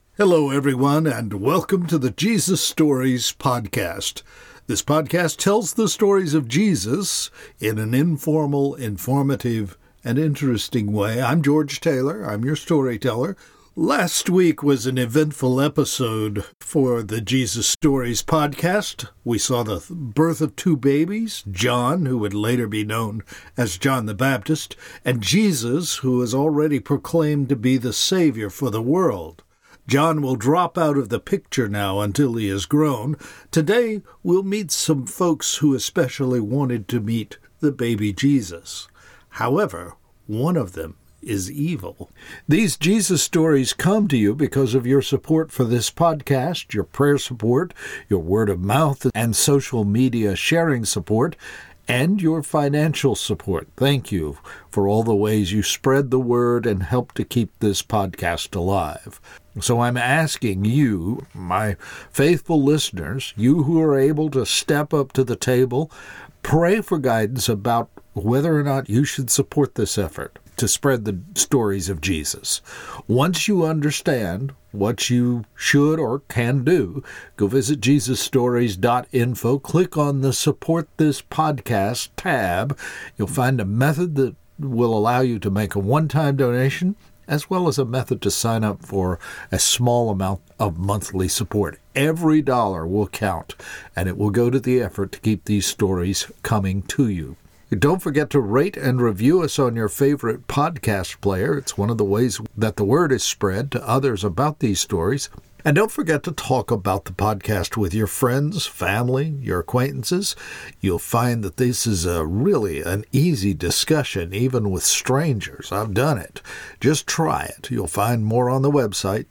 Hello, everyone, and welcome to the Jesus Stories podcast. This podcast tells the stories of Jesus in an informal, informative, and interesting way. I'm George Taylor. I'm your storyteller. Last week was an eventful episode for the Jesus Stories podcast. We saw the birth of two babies, John, who would later be known as John the Baptist, and Jesus, who is already proclaimed to be the Savior for the world. John will drop out of the picture now until he is grown. Today, we'll meet some folks who especially wanted to meet the baby Jesus. However, one of them is evil. These Jesus stories come to you because of your support for this podcast, your prayer support, your word of mouth and social media sharing support, and your financial support. Thank you for all the ways you spread the word and help to keep this podcast alive. So I'm asking you, my faithful listeners, you who are able to step up to the table, pray for guidance about whether or not you should support this effort to spread the stories of Jesus. Once you understand what you should or can do, go visit JesusStories.info, click on the Support This Podcast tab. You'll find a method that will allow you to make a one-time donation, as well as a method to sign up for a small amount of monthly support. Every dollar will count, and it will go to the effort to keep these stories coming to you. Don't forget to rate and review us on your favorite podcast player. It's one of the ways that the word is spread to others about these stories. And don't forget to talk about the podcast with your friends, family, your acquaintances. You'll find that this is really an easy discussion, even with strangers. I've done it. Just try it. You'll find more on the website,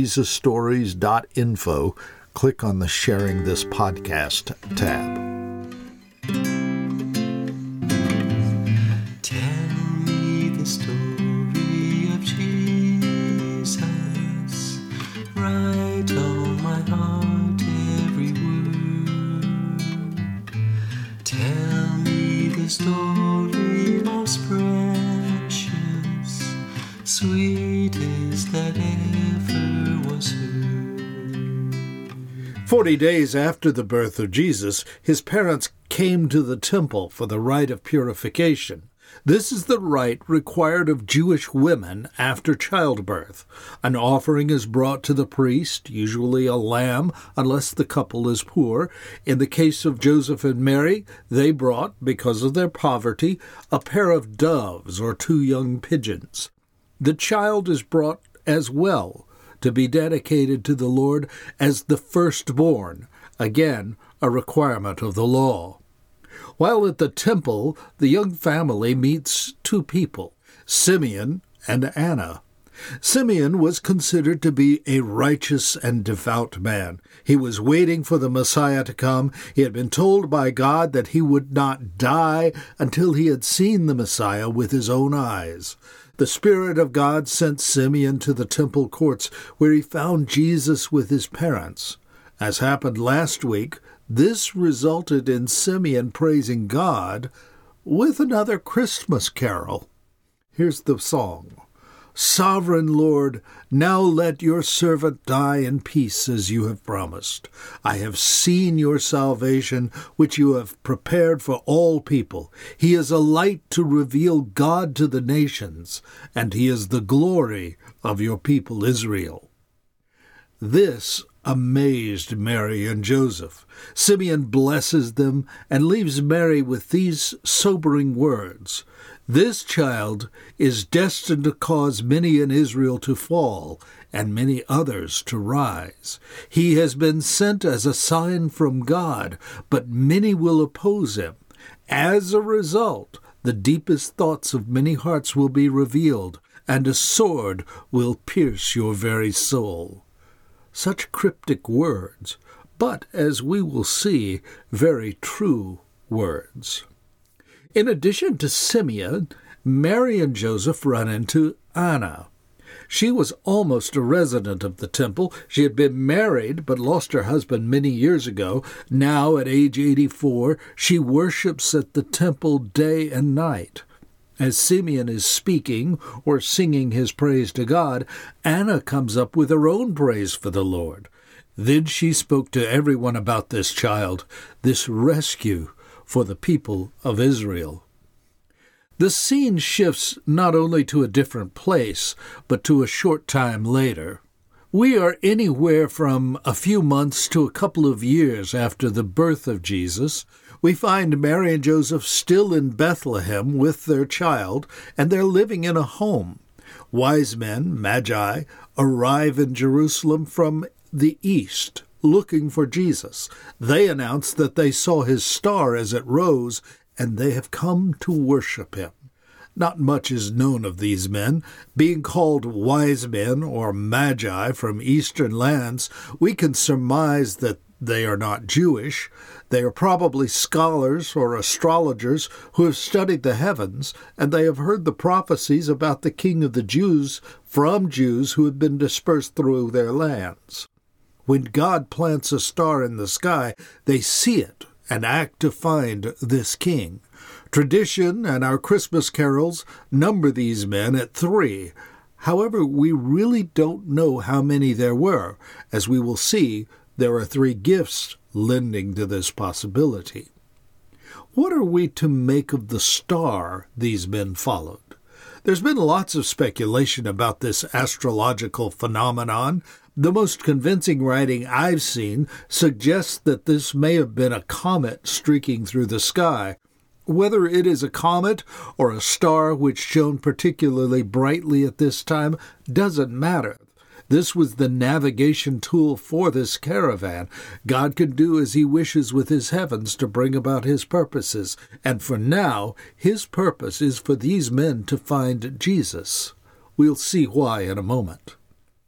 JesusStories.info. Click on the Sharing This Podcast tab. Story most precious, sweetest that ever was heard. 40 days after the birth of Jesus, his parents came to the temple for the rite of purification. This is the rite required of Jewish women after childbirth. An offering is brought to the priest, usually a lamb, unless the couple is poor. In the case of Joseph and Mary, they brought, because of their poverty, a pair of doves or two young pigeons. The child is brought as well to be dedicated to the Lord as the firstborn, again, a requirement of the law. While at the temple, the young family meets two people, Simeon and Anna. Simeon was considered to be a righteous and devout man. He was waiting for the Messiah to come. He had been told by God that he would not die until he had seen the Messiah with his own eyes. The Spirit of God sent Simeon to the temple courts, where he found Jesus with his parents. As happened last week, this resulted in Simeon praising God with another Christmas carol. Here's the song. Sovereign Lord, now let your servant die in peace as you have promised. I have seen your salvation, which you have prepared for all people. He is a light to reveal God to the nations, and he is the glory of your people Israel. This amazed Mary and Joseph. Simeon blesses them and leaves Mary with these sobering words. This child is destined to cause many in Israel to fall and many others to rise. He has been sent as a sign from God, but many will oppose him. As a result, the deepest thoughts of many hearts will be revealed, and a sword will pierce your very soul. Such cryptic words, but, as we will see, very true words. In addition to Simeon, Mary and Joseph run into Anna. She was almost a resident of the temple. She had been married but lost her husband many years ago. Now, at age 84, she worships at the temple day and night. As Simeon is speaking or singing his praise to God, Anna comes up with her own praise for the Lord. Then she spoke to everyone about this child, this rescue for the people of Israel. The scene shifts not only to a different place, but to a short time later. We are anywhere from a few months to a couple of years after the birth of Jesus. We find Mary and Joseph still in Bethlehem with their child, and they're living in a home. Wise men, magi, arrive in Jerusalem from the east, looking for Jesus. They announce that they saw his star as it rose, and they have come to worship him. Not much is known of these men. Being called wise men or magi from eastern lands, we can surmise that they are not Jewish. They are probably scholars or astrologers who have studied the heavens, and they have heard the prophecies about the King of the Jews from Jews who have been dispersed through their lands. When God plants a star in the sky, they see it and act to find this king. Tradition and our Christmas carols number these men at 3. However, we really don't know how many there were. As we will see, there are 3 gifts lending to this possibility. What are we to make of the star these men followed? There's been lots of speculation about this astrological phenomenon. The most convincing writing I've seen suggests that this may have been a comet streaking through the sky. Whether it is a comet or a star which shone particularly brightly at this time doesn't matter. This was the navigation tool for this caravan. God can do as he wishes with his heavens to bring about his purposes, and for now, his purpose is for these men to find Jesus. We'll see why in a moment.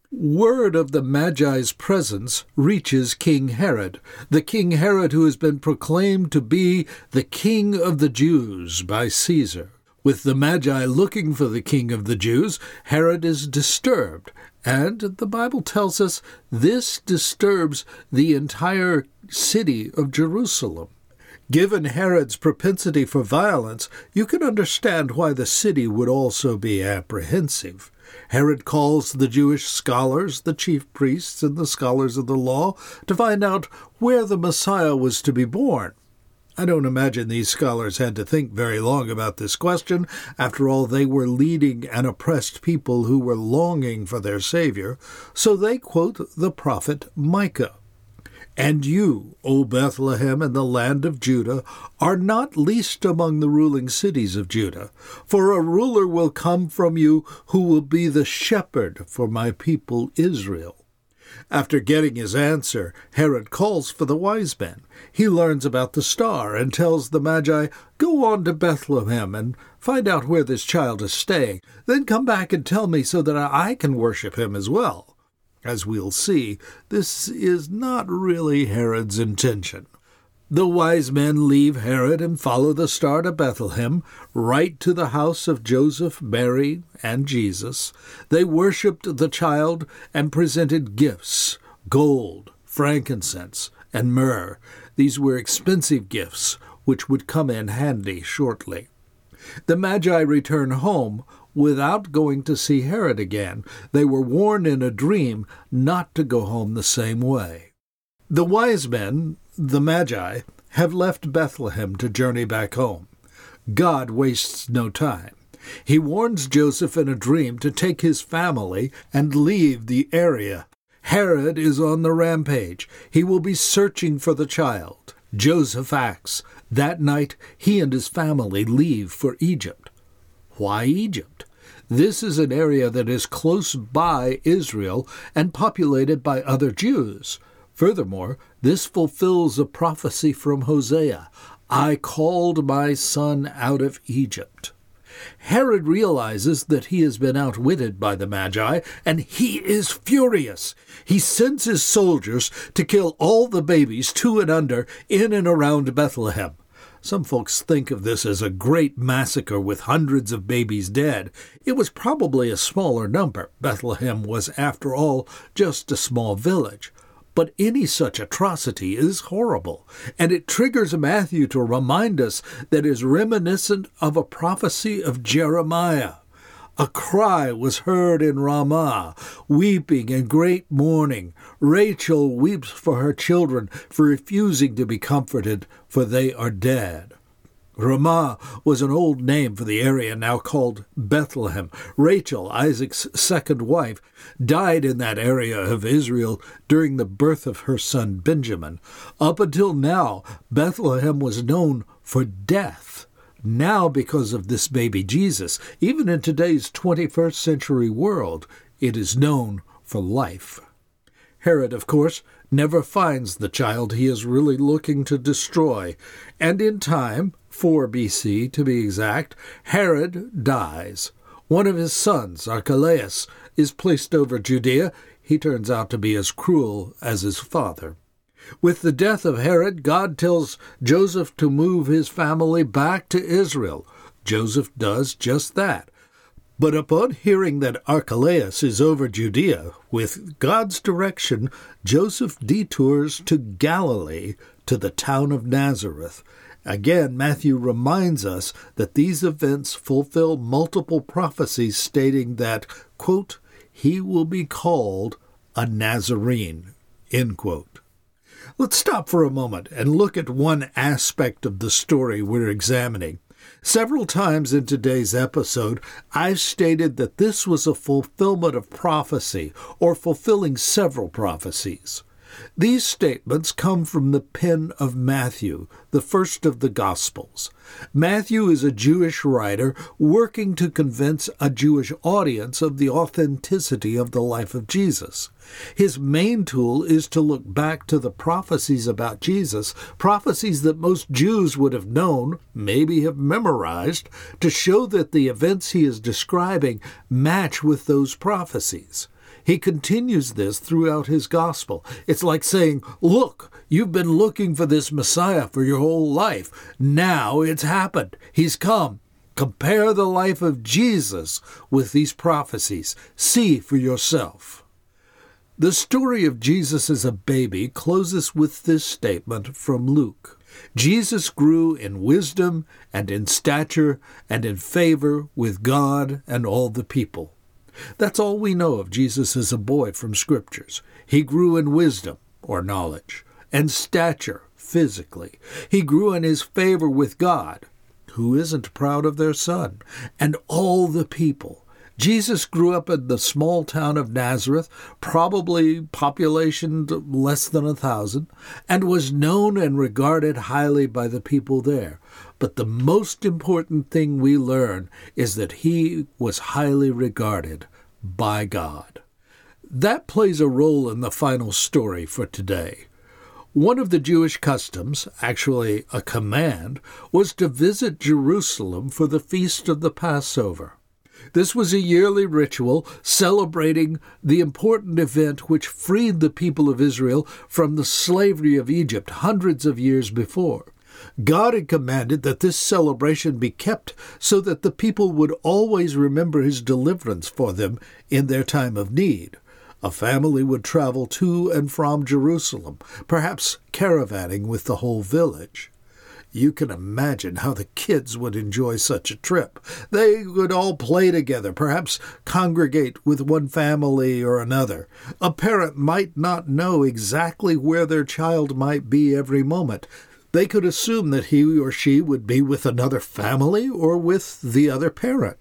Word of the Magi's presence reaches King Herod, the King Herod who has been proclaimed to be the King of the Jews by Caesar. With the Magi looking for the King of the Jews, Herod is disturbed, and the Bible tells us this disturbs the entire city of Jerusalem. Given Herod's propensity for violence, you can understand why the city would also be apprehensive. Herod calls the Jewish scholars, the chief priests, and the scholars of the law to find out where the Messiah was to be born. I don't imagine these scholars had to think very long about this question. After all, they were leading an oppressed people who were longing for their Savior, so they quote the prophet Micah. "And you, O Bethlehem in the land of Judah, are not least among the ruling cities of Judah, for a ruler will come from you who will be the shepherd for my people Israel." After getting his answer, Herod calls for the wise men. He learns about the star and tells the Magi, "Go on to Bethlehem and find out where this child is staying. Then come back and tell me so that I can worship him as well." As we'll see, this is not really Herod's intention. The wise men leave Herod and follow the star to Bethlehem, right to the house of Joseph, Mary, and Jesus. They worshipped the child and presented gifts, gold, frankincense, and myrrh. These were expensive gifts, which would come in handy shortly. The Magi return home without going to see Herod again. They were warned in a dream not to go home the same way. The wise men, the Magi, have left Bethlehem to journey back home. God wastes no time. He warns Joseph in a dream to take his family and leave the area. Herod is on the rampage. He will be searching for the child. Joseph acts. That night, he and his family leave for Egypt. Why Egypt? This is an area that is close by Israel and populated by other Jews. Furthermore, this fulfills a prophecy from Hosea, "I called my son out of Egypt." Herod realizes that he has been outwitted by the Magi, and he is furious. He sends his soldiers to kill all the babies 2 and under in and around Bethlehem. Some folks think of this as a great massacre with hundreds of babies dead. It was probably a smaller number. Bethlehem was, after all, just a small village. But any such atrocity is horrible, and it triggers Matthew to remind us that it is reminiscent of a prophecy of Jeremiah. A cry was heard in Ramah, weeping and great mourning. Rachel weeps for her children, for refusing to be comforted, for they are dead. Ramah was an old name for the area now called Bethlehem. Rachel, Isaac's second wife, died in that area of Israel during the birth of her son Benjamin. Up until now, Bethlehem was known for death. Now, because of this baby Jesus, even in today's 21st century world, it is known for life. Herod, of course, never finds the child he is really looking to destroy, and in time, 4 BC to be exact, Herod dies. One of his sons, Archelaus, is placed over Judea. He turns out to be as cruel as his father. With the death of Herod, God tells Joseph to move his family back to Israel. Joseph does just that. But upon hearing that Archelaus is over Judea, with God's direction, Joseph detours to Galilee, to the town of Nazareth. Again, Matthew reminds us that these events fulfill multiple prophecies stating that, quote, he will be called a Nazarene, end quote. Let's stop for a moment and look at one aspect of the story we're examining. Several times in today's episode, I've stated that this was a fulfillment of prophecy, or fulfilling several prophecies. These statements come from the pen of Matthew, the first of the Gospels. Matthew is a Jewish writer working to convince a Jewish audience of the authenticity of the life of Jesus. His main tool is to look back to the prophecies about Jesus, prophecies that most Jews would have known, maybe have memorized, to show that the events he is describing match with those prophecies. He continues this throughout his gospel. It's like saying, look, you've been looking for this Messiah for your whole life. Now it's happened. He's come. Compare the life of Jesus with these prophecies. See for yourself. The story of Jesus as a baby closes with this statement from Luke. Jesus grew in wisdom and in stature and in favor with God and all the people. That's all we know of Jesus as a boy from Scriptures. He grew in wisdom, or knowledge, and stature, physically. He grew in his favor with God, who isn't proud of their son, and all the people. Jesus grew up in the small town of Nazareth, probably population less than 1,000, and was known and regarded highly by the people there. But the most important thing we learn is that he was highly regarded by God. That plays a role in the final story for today. One of the Jewish customs, actually a command, was to visit Jerusalem for the feast of the Passover. This was a yearly ritual celebrating the important event which freed the people of Israel from the slavery of Egypt hundreds of years before. God had commanded that this celebration be kept so that the people would always remember his deliverance for them in their time of need. A family would travel to and from Jerusalem, perhaps caravanning with the whole village. You can imagine how the kids would enjoy such a trip. They would all play together, perhaps congregate with one family or another. A parent might not know exactly where their child might be every moment. They could assume that he or she would be with another family or with the other parent.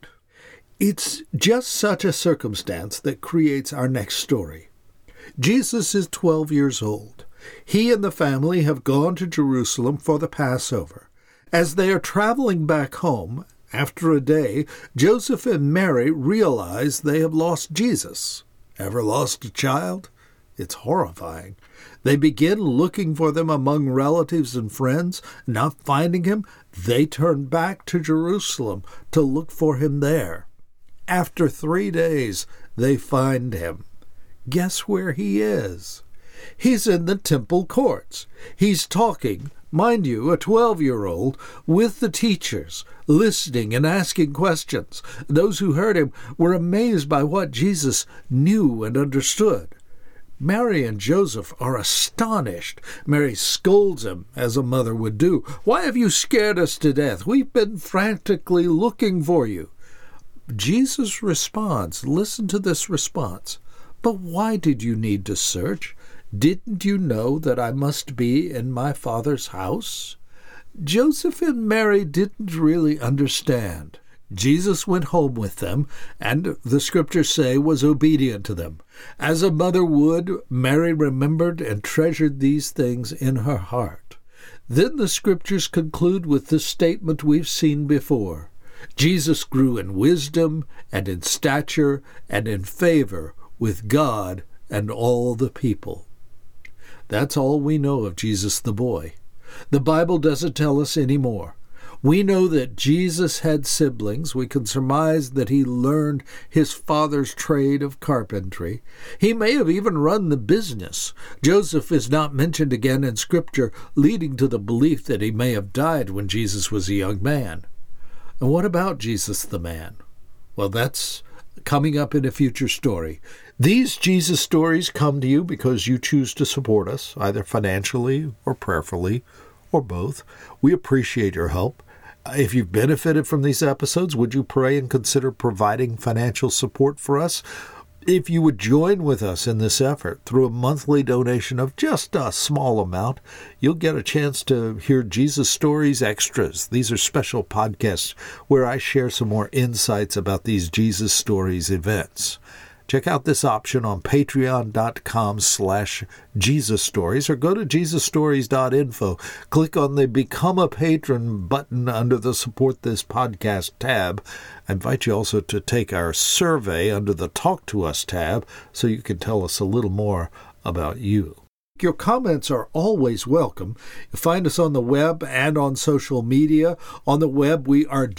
It's just such a circumstance that creates our next story. Jesus is 12 years old. He and the family have gone to Jerusalem for the Passover. As they are traveling back home, after a day, Joseph and Mary realize they have lost Jesus. Ever lost a child? It's horrifying. They begin looking for them among relatives and friends. Not finding him, they turn back to Jerusalem to look for him there. After 3 days, they find him. Guess where he is? He's in the temple courts. He's talking, mind you, a 12-year-old, with the teachers, listening and asking questions. Those who heard him were amazed by what Jesus knew and understood. Mary and Joseph are astonished. Mary scolds him, as a mother would do. "Why have you scared us to death? We've been frantically looking for you." Jesus responds. Listen to this response. "But why did you need to search? Didn't you know that I must be in my Father's house?" Joseph and Mary didn't really understand. Jesus went home with them, and the scriptures say was obedient to them. As a mother would, Mary remembered and treasured these things in her heart. Then the scriptures conclude with this statement we've seen before. Jesus grew in wisdom and in stature and in favor with God and all the people. That's all we know of Jesus the boy. The Bible doesn't tell us any more. We know that Jesus had siblings. We can surmise that he learned his father's trade of carpentry. He may have even run the business. Joseph is not mentioned again in Scripture, leading to the belief that he may have died when Jesus was a young man. And what about Jesus the man? Well, that's coming up in a future story. These Jesus stories come to you because you choose to support us, either financially or prayerfully, or both. We appreciate your help. If you've benefited from these episodes, would you pray and consider providing financial support for us? If you would join with us in this effort through a monthly donation of just a small amount, you'll get a chance to hear Jesus Stories Extras. These are special podcasts where I share some more insights about these Jesus Stories events. Check out this option on patreon.com/Jesus Stories or go to jesusstories.info. Click on the Become a Patron button under the Support This Podcast tab. I invite you also to take our survey under the Talk to Us tab so you can tell us a little more about you. Your comments are always welcome. You find us on the web and on social media. On the web, we are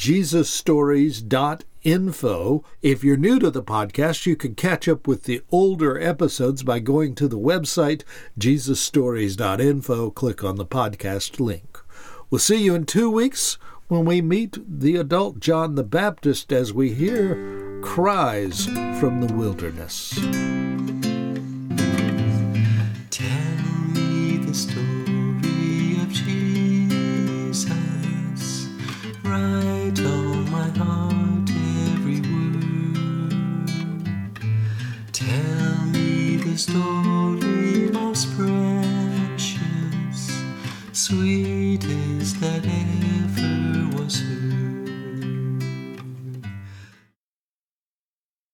jesusstories.info. If you're new to the podcast, you can catch up with the older episodes by going to the website, jesusstories.info. Click on the podcast link. We'll see you in 2 weeks when we meet the adult John the Baptist as we hear cries from the wilderness. The story of Jesus, write on my heart every word. Tell me the story most precious, sweetest that ever was heard.